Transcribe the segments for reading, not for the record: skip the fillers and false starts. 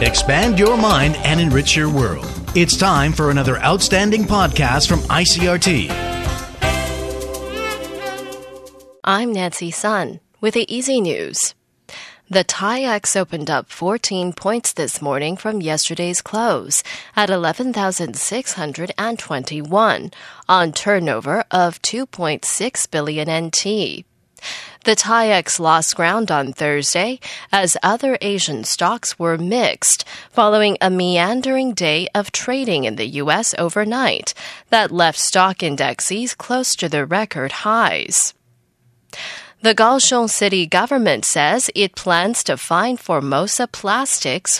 Expand your mind and enrich your world. It's time for another outstanding podcast from ICRT. I'm Nancy Sun with the Easy News. The TAIEX opened up 14 points this morning from yesterday's close at 11,621 on turnover of 2.6 billion NT. The TAIEX lost ground on Thursday as other Asian stocks were mixed following a meandering day of trading in the U.S. overnight that left stock indexes close to their record highs. The Kaohsiung city government says it plans to fine Formosa Plastics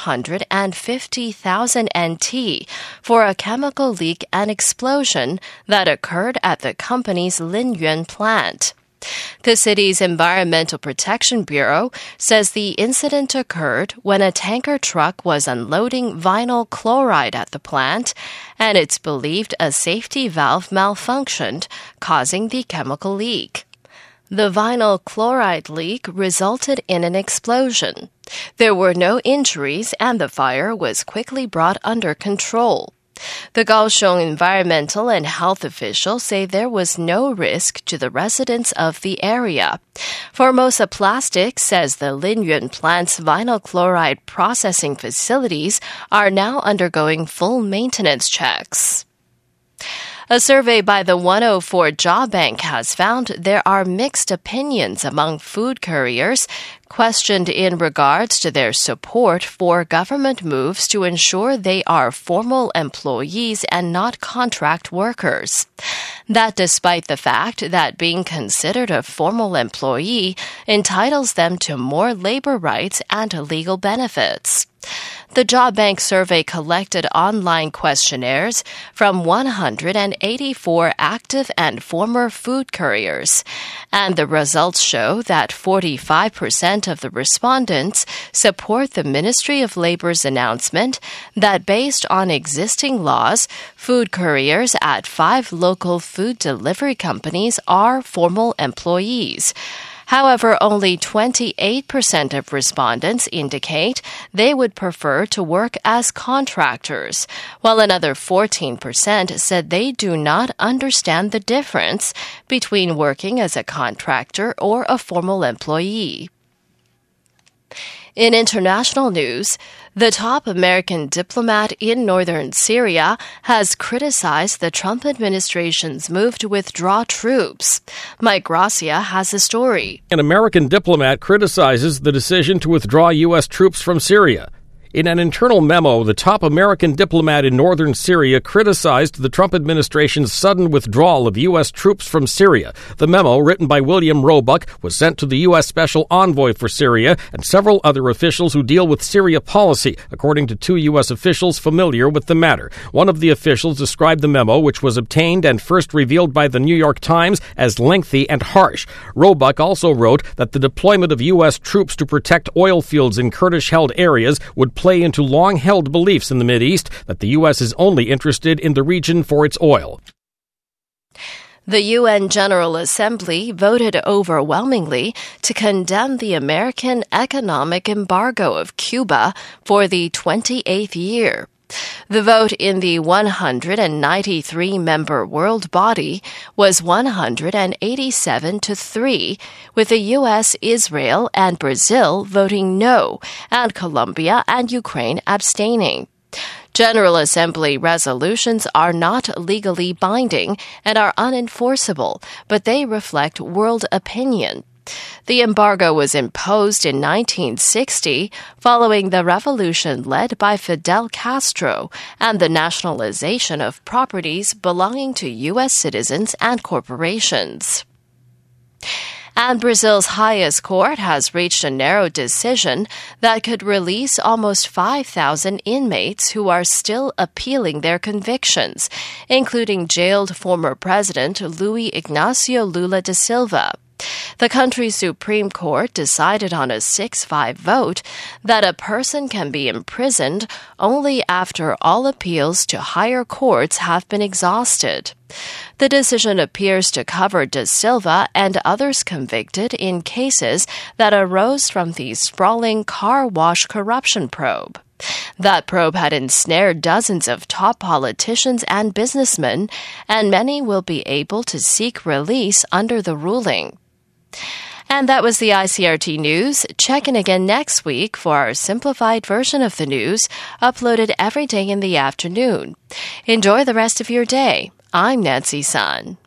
450,000 NT for a chemical leak and explosion that occurred at the company's Linyuan plant. The city's Environmental Protection Bureau says the incident occurred when a tanker truck was unloading vinyl chloride at the plant, and it's believed a safety valve malfunctioned, causing the chemical leak. The vinyl chloride leak resulted in an explosion. There were no injuries, and the fire was quickly brought under control. The Kaohsiung environmental and health officials say there was no risk to the residents of the area. Formosa Plastics says the Linyuan plant's vinyl chloride processing facilities are now undergoing full maintenance checks. A survey by the 104 Job Bank has found there are mixed opinions among food couriers questioned in regards to their support for government moves to ensure they are formal employees and not contract workers. That despite the fact that being considered a formal employee entitles them to more labor rights and legal benefits. The Job Bank survey collected online questionnaires from 184 active and former food couriers, and the results show that 45% of the respondents support the Ministry of Labor's announcement that based on existing laws, food couriers at 5 local food delivery companies are formal employees. However, only 28% of respondents indicate they would prefer to work as contractors, while another 14% said they do not understand the difference between working as a contractor or a formal employee. In international news, the top American diplomat in northern Syria has criticized the Trump administration's move to withdraw troops. Mike Gracia has a story. An American diplomat criticizes the decision to withdraw U.S. troops from Syria. In an internal memo, the top American diplomat in northern Syria criticized the Trump administration's sudden withdrawal of U.S. troops from Syria. The memo, written by William Roebuck, was sent to the U.S. Special Envoy for Syria and several other officials who deal with Syria policy, according to 2 U.S. officials familiar with the matter. One of the officials described the memo, which was obtained and first revealed by the New York Times, as lengthy and harsh. Roebuck also wrote that the deployment of U.S. troops to protect oil fields in Kurdish-held areas would play into long-held beliefs in the Mideast that the U.S. is only interested in the region for its oil. The UN General Assembly voted overwhelmingly to condemn the American economic embargo of Cuba for the 28th year. The vote in the 193-member world body was 187-3, with the U.S., Israel, and Brazil voting no, and Colombia and Ukraine abstaining. General Assembly resolutions are not legally binding and are unenforceable, but they reflect world opinion. The embargo was imposed in 1960 following the revolution led by Fidel Castro and the nationalization of properties belonging to U.S. citizens and corporations. And Brazil's highest court has reached a narrow decision that could release almost 5,000 inmates who are still appealing their convictions, including jailed former President Luiz Inácio Lula da Silva. The country's Supreme Court decided on a 6-5 vote that a person can be imprisoned only after all appeals to higher courts have been exhausted. The decision appears to cover Da Silva and others convicted in cases that arose from the sprawling car wash corruption probe. That probe had ensnared dozens of top politicians and businessmen, and many will be able to seek release under the ruling. And that was the ICRT News. Check in again next week for our simplified version of the news, uploaded every day in the afternoon. Enjoy the rest of your day. I'm Nancy Sun.